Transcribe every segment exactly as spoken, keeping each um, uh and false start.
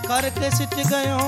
करके सिच गयो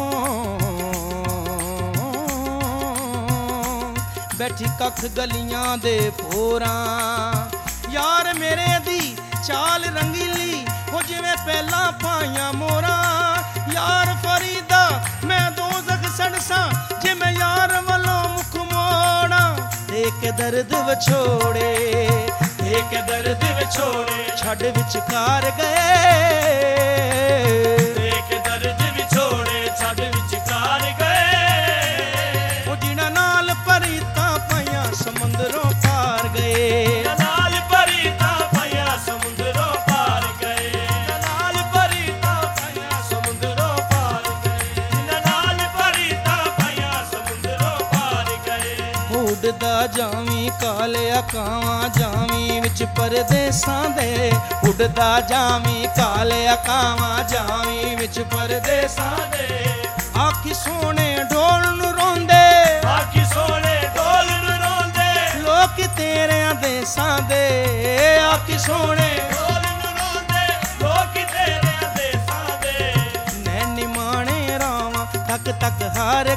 बैठी कख गलियां दे पोरां यार मेरे दी चाल रंगीली हो जिवें पहला पाइयां मोरा यार फरीदा मैं दोज़ख सड़सा जे मैं यार वालों मुख मोड़ा देख दर्द विछोड़े देख दर्द विछोड़े छड़ विचकार गए देख दर्द विछोड़े छड़ विचकार गए वो जिन्हां नाल परीतां पाइयां समुंदरों पार गए नाल परीतां पाइयां समुंदरों पार गए नाल परीतां पाइयां समुंदरों पार गए नाल परीतां पाइयां समुंदरों पार गए उड़दा जावी कालिया कावां जावी विच परदेसां दे उड़दा जावी कालिया कावां जावी विच परदेसां दे आखी सोने ढोल नूं रोंदे आखी सोने ढोल नूं रोंदे लोक तेरियां देसां दे आखी सोने ढोल नूं रोंदे लोक तेरियां देसां दे नैनी माणे रावां तक तक हार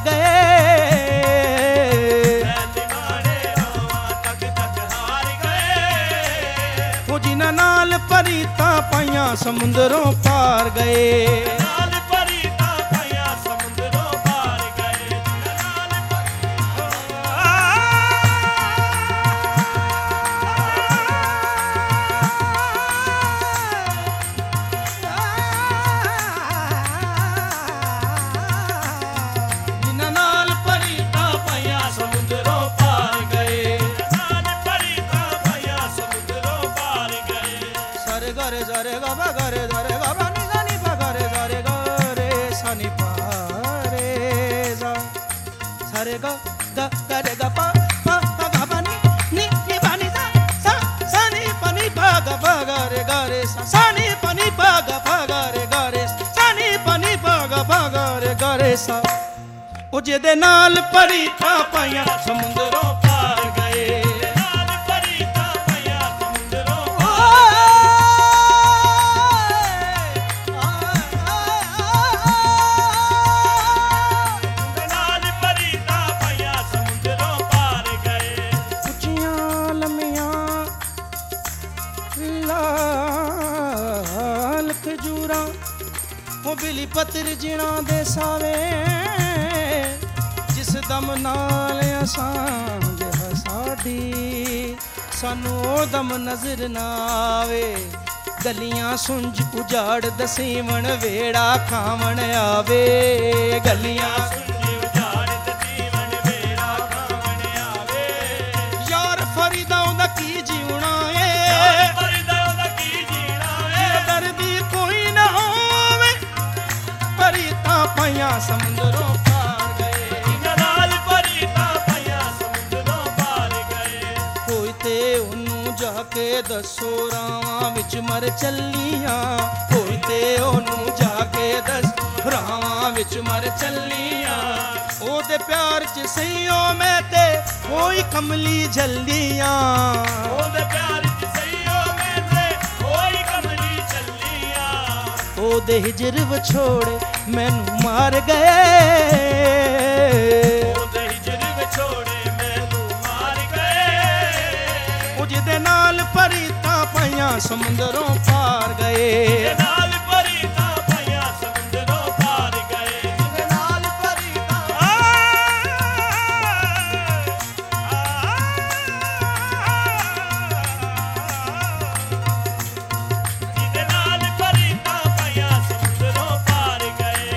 गए नाल परीतां पाइयां समुंदरों पार गए नाल परीतां पाइयां समुंदरों पार गए जिन्हां नाल परीतां पाइयां समुंदरों पार गए गरे जरे गा बा गरे जरे गा बा नि गा नि पा गरे जरे गा रे सा नि पा रे जा सरे गा गा गरे गा पा पा पा गा बा नि नि नि बा नि सा सा सा नि पा नि पा गा पा गा रे गा रे सा सा नि पा नि पा गा पा गा रे गा रे सा नि पा नि पा गा पा गा रे गा रे सा ओ जेदे नाल परीतां पाइयां समुंदरों पार गए बिली पत्र जिणा दे सावे जिस दम नाल असां जिहा साडी सानू ओ दम नजर ना आवे गलियां सुंज उजाड़ दसीवण वेड़ा खावण आवे गलियां सुंज उजाड़ दसीवण वेड़ा खावण आवे यार फरीदा ओदा की जीवना है यार फरीदा ओदा की जीवना है दर्दी कोई ना परीतां पाइयां समुंदरों पार गए नाल परीतां पाइयां समुंदरों पार गए कोई ते ओनू जाके दसो रावां विच मर चलियां कोई ते ओनू जाके दस रावां विच मर चलियां ओदे प्यार च सईओ मैं ते कोई कमली जल्दियां ओदे प्यार च सईओ मैं ते कोई कमली जल्दियां ओदे हिजर विछोड़े मैनू मार गए ओदे हिजर विछोड़े मैनू मार गए ओ जिदे नाल परीतां पाइयां समुंदरों पार गए नाल परीतां पाइयां समुंदरों पार गए जिदे नाल परीतां जिदे नाल परीतां पाइयां समुंदरों पार गए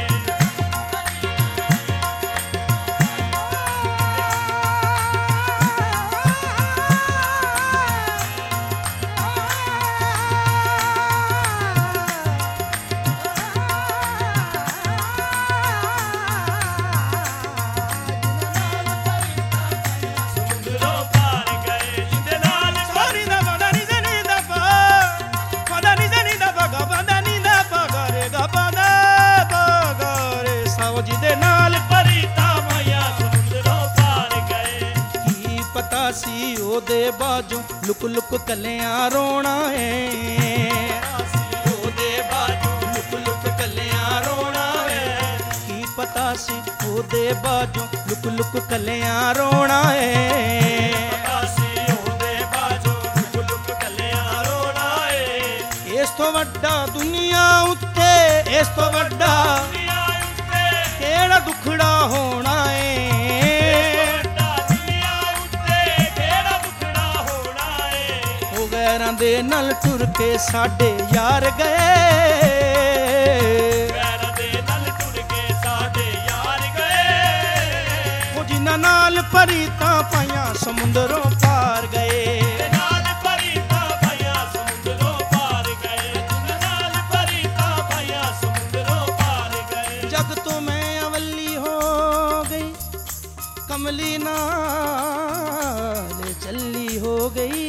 सी ओदे बाजू लुक लुक कलियां रोना है ओदे बाजू लुक लुक कलियां रोना है ਪਤਾ ਸੀ ਉਹਦੇ ਬਾਝੋਂ ਲੁਕ ਲੁਕ ਕੱਲਿਆਂ ਰੋਣਾ ਏ। ਪਤਾ ਸੀ ਉਹਦੇ ਬਾਝੋਂ ਲੁਕ ਲੁਕ ਕੱਲਿਆਂ ਰੋਣਾ ਏ। ਇਸ ਤੋਂ ਵੱਡਾ ਦੁਨੀਆ ਉੱਤੇ, ਇਸ ਤੋਂ ਵੱਡਾ ਦੁਨੀਆ ਉੱਤੇ ਕਿਹੜਾ ਦੁਖੜਾ ਹੋਣਾ ਏ। ਦੁਨੀਆ ਉੱਤੇ ਕਿਹੜਾ ਦੁਖੜਾ ਹੋਣਾ ਏ। ਉਹ ਗੈਰਾਂ ਦੇ ਨਾਲ ਟੁਰ ਕੇ ਸਾਡੇ ਯਾਰ ਗਏ, ਗੈਰਾਂ ਦੇ ਨਾਲ ਟੁਰ ਕੇ ਸਾਡੇ ਯਾਰ ਗਏ। ਉਹ ਜਿਨ੍ਹਾਂ ਨਾਲ ਪਰੀਤਾਂ ਪਾਈਆਂ ਸਮੁੰਦਰੋਂ ਪਾਰ ਗਏ। ਨਾਲ ਪਰੀਤਾਂ ਪਾਈਆਂ ਸਮੁੰਦਰੋਂ ਪਾਰ ਗਏ। ਨਾਲ ਪਰੀਤਾਂ ਪਾਈਆਂ ਸਮੁੰਦਰੋਂ ਪਾਰ ਗਏ। ਜਗ ਤੋਂ ਮੈਂ ਅਵੱਲੀ ਹੋ ਗਈ, ਕਮਲੀ ਨਾਲ ਚੱਲੀ ਹੋ ਗਈ।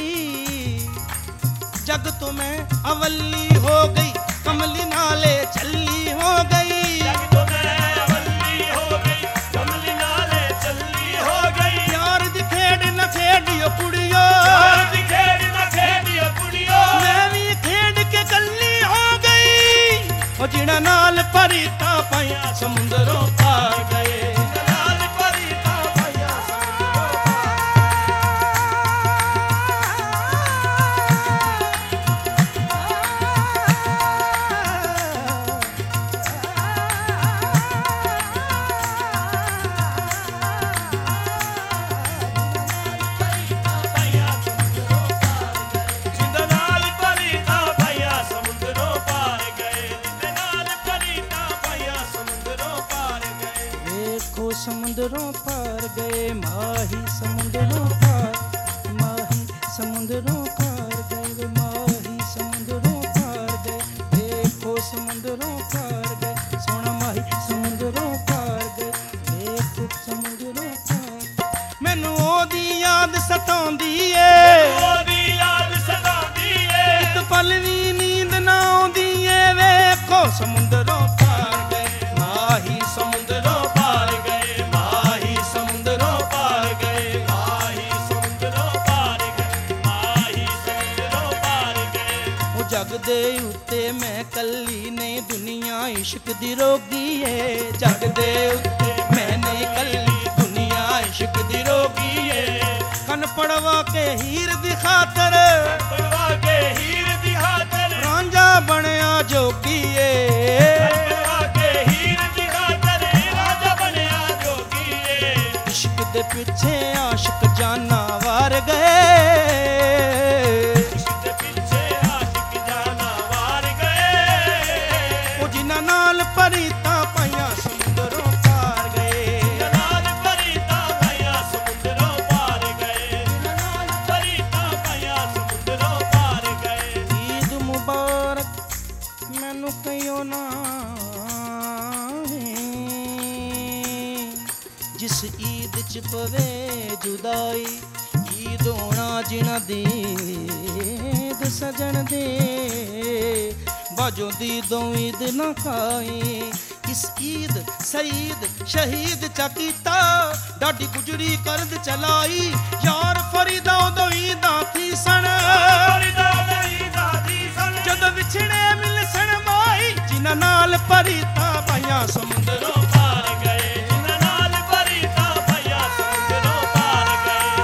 ਜਗ ਤੋਂ ਮੈਂ ਅਵੱਲੀ ਹੋ ਗਈ, ਕਮਲੀ ਨਾਲੇ ਚੱਲੀ ਹੋ ਗਈ। ਜਗ ਤੋਂ ਮੈਂ ਅਵੱਲੀ ਹੋ ਗਈ, ਕਮਲੀ ਨਾਲੇ ਚੱਲੀ ਹੋ ਗਈ। ਯਾਰ ਦੀ ਖੇਡ ਨਾ ਖੇਡਿਓ ਕੁੜੀਓ, ਯਾਰ ਦੀ ਖੇਡ ਨਾ ਖੇਡਿਓ ਕੁੜੀਓ। ਮੈਂ ਵੀ ਖੇਡ ਕੇ ਕੱਲੀ ਹੋ ਗਈ। ਉਹ ਜਿਨ੍ਹਾਂ ਨਾਲ ਪਰੀਤਾਂ ਪਾਈਆਂ ਸਮੁੰਦਰੋਂ ਪਾਰ ਗਏ। ਨਾਲ ਪਰੀਤਾਂ ਪਾਈਆਂ ਸਮੁੰਦਰੋਂ ਪਾਈਆਂ ਸਮੁੰਦਰੋਂ ਪਾਰ ਗਏ। ਜਿੰਦੇ ਨਾਲ ਪਰੀਤਾਂ ਪਾਈਆਂ ਸਮੁੰਦਰੋਂ ਪਾਰ ਗਏ। ਜਿੰਦੇ ਨਾਲ ਪਰੀਤਾਂ ਪਾਈਆਂ ਸਮੁੰਦਰੋਂ ਪਾਰ ਗਏ। ਵੇਖੋ ਸਮੁੰਦਰੋਂ ਪਾਰ ਗਏ, ਮਾਹੀ ਸਮੁੰਦਰੋਂ ਪਾਰ, ਮਾਹੀ ਸਮੁੰਦਰੋਂ ਪਾਰ ਗਏ, ਵੇ ਮਾਹੀ ਸਮੁੰਦਰੋਂ ਪਾਰ ਗਏ। ਵੇਖੋ ਸਮੁੰਦਰੋਂ ਪਾਰ ਗਏ, ਸੋਹਣਾ ਮਾਹੀ ਸਮੁੰਦਰੋਂ ਪਾਰ ਗਏ। ਵੇਖੋ ਸਮੁੰਦਰੋਂ ਪਾਰ। ਮੈਨੂੰ ਉਹਦੀ ਯਾਦ ਸਤਾਉਂਦੀ ਏ, ਉਹਦੀ ਯਾਦ ਸਤਾਉਂਦੀ ਏ। ਇੱਕ ਪਲ ਵੀ ਨੀਂਦ ਨਾ ਆਉਂਦੀ ਏ। ਵੇਖੋ ਸਮੁੰਦਰੋਂ ਪਾਰ ਗਏ, ਮਾਹੀ ਸਮੁੰਦਰੋਂ ਪਾਰ ਗਏ, ਮਾਹੀ ਸਮੁੰਦਰੋਂ ਪਾਰ ਗਏ। ਮਾਹੀ ਸਮੁੰਦਰੋਂ ਪਾਰ ਗਏ, ਮਾਹੀ ਸਮੁੰਦਰੋਂ ਪਾਰ ਗਏ। ਉਹ ਜਗ ਦੇ ਉੱਤੇ ਮੈਂ ਕੱਲੀ ਨਹੀਂ, ਦੁਨੀਆ ਇਸ਼ਕ ਦੀ ਰੋਗੀ ਏ। ਜਗ ਦੇ ਉੱਤੇ ਮੈਂ ਨਹੀਂ ਕੱਲੀ, ਦੁਨੀਆ ਇਸ਼ਕ ਦੀ ਰੋਗੀ ਏ। ਕੰਨ ਪੜਵਾ ਕੇ ਹੀਰ ਦੀ ਖਾਤਰ, ਪੜਵਾ ਕੇ ਹੀਰ ਦੀ ਖਾਤਰ, ਰਾਂਝਾ ਬਣਿਆ ਜੋਗੀ ਏ। ਪੜਵਾ ਕੇ ਹੀਰ ਦੀ ਖਾਤਰ, ਰਾਜਾ ਬਣਿਆ ਜੋਗੀ ਏ। ਇਸ਼ਕ ਦੇ ਪਿੱਛੇ ਆਸ਼ਿਕ ਜਾਨਾਂ ਵਾਰ ਗਏ। ਇਸ਼ਕ ਦੇ ਪਿੱਛੇ ਆਸ਼ਿਕ ਜਾਨਾਂ ਵਾਰ ਗਏ। ਉਹ ਜਿਨ੍ਹਾਂ ਨਾਲ ਪਰੀਤਾਂ ਪਾਈਆਂ ਸਮੁੰਦਰੋਂ ਪਾਰ ਗਏ। ਨਾਲ ਪਰੀਤਾਂ ਪਾਈਆਂ ਸਮੁੰਦਰੋਂ ਪਾਰ ਗਏ। ਨਾਲ ਪਰੀਤਾਂ ਪਾਈਆਂ ਸਮੁੰਦਰੋਂ ਪਾਰ ਗਏ। ਈਦ ਮੁਬਾਰਕ ਮੈਨੂੰ ਕਹੀਓ ਨਾ ਜਿਸ ਈਦ ਚ ਪਵੇ ਜੁਦਾਈ। ਈਦ ਹੋਣਾ ਜਿਨ੍ਹਾਂ ਦੀ ਈਦ ਸਜਣ ਦੇ, ਬਾਜੋਂ ਦੀ ਦੋ ਈਦ ਨਾ ਖਾਈ। ਇਸ ਈਦ ਸਈਦ ਸ਼ਹੀਦ ਚਾ ਕੀਤਾ, ਡਾਡੀ ਗੁਜਰੀ ਕਰਦ ਚਲਾਈ। ਯਾਰ ਫਰੀਦਾ ਉਦੋਂ ਈਦਾਂ ਥੀ ਸਣ, ਫਰੀਦਾ ਨਹੀਂ ਦਾਦੀ ਸਣ। ਜਦੋਂ ਵਿਛੜੇ ਮਿਲਸਣ ਮਾਈ। ਜਿਨ੍ਹਾਂ ਨਾਲ ਪਰੀਤਾਂ ਪਾਈਆਂ ਸਮੁੰਦਰੋਂ ਪਾਰ ਗਏ। ਜਿਨ੍ਹਾਂ ਨਾਲ ਪਰੀਤਾਂ ਪਾਈਆਂ ਸਮੁੰਦਰੋਂ ਪਾਰ ਗਏ।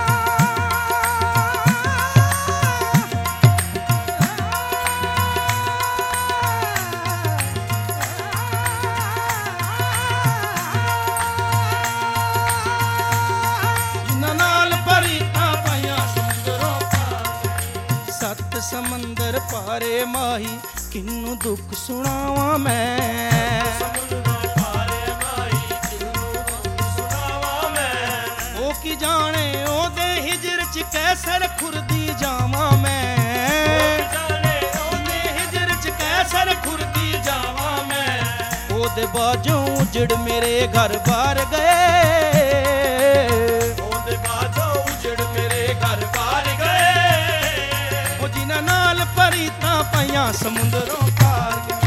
ਜਿਨ੍ਹਾਂ ਨਾਲ ਪਰੀਤਾਂ ਪਾਈਆਂ ਸਮੁੰਦਰੋਂ ਪਾਰ। ਸੱਤ ਸਮੁੰਦਰ ਪਾਰੇ ਮਾਹੀ, ਕਿੰਨੂੰ ਦੁੱਖ ਸੁਣਾਵਾਂ ਮੈਂ। ਸਮੁੰਦਰੋਂ ਪਾਰੇ ਮਾਈ, ਕਿਹਨੂੰ ਦੁੱਖ ਸੁਣਾਵਾਂ ਮੈਂ। ਉਹ ਕੀ ਜਾਣੇ ਉਹਦੇ ਹਿਜਰ ਚ ਕੈਸਰ ਖੁਰਦੀ ਜਾਵਾਂ ਮੈਂ। ਜਾਣੇ ਉਹਦੇ ਹਿਜਰ ਚ ਕੈਸਰ ਖੁਰਦੀ ਜਾਵਾਂ ਮੈਂ। ਉਹਦੇ ਬਾਝੋਂ ਉਜੜ ਮੇਰੇ ਘਰ ਬਾਰ ਗਏ। ਉਹਦੇ ਬਾਝੋਂ ਉਜੜ ਮੇਰੇ ਘਰ ਬਾਰ ਗਏ। ਉਹ ਜਿਨ੍ਹਾਂ ਨਾਲ ਪਰੀਤਾਂ ਪਾਈਆਂ ਸਮੁੰਦਰੋਂ ਪਾਰ ਗਏ।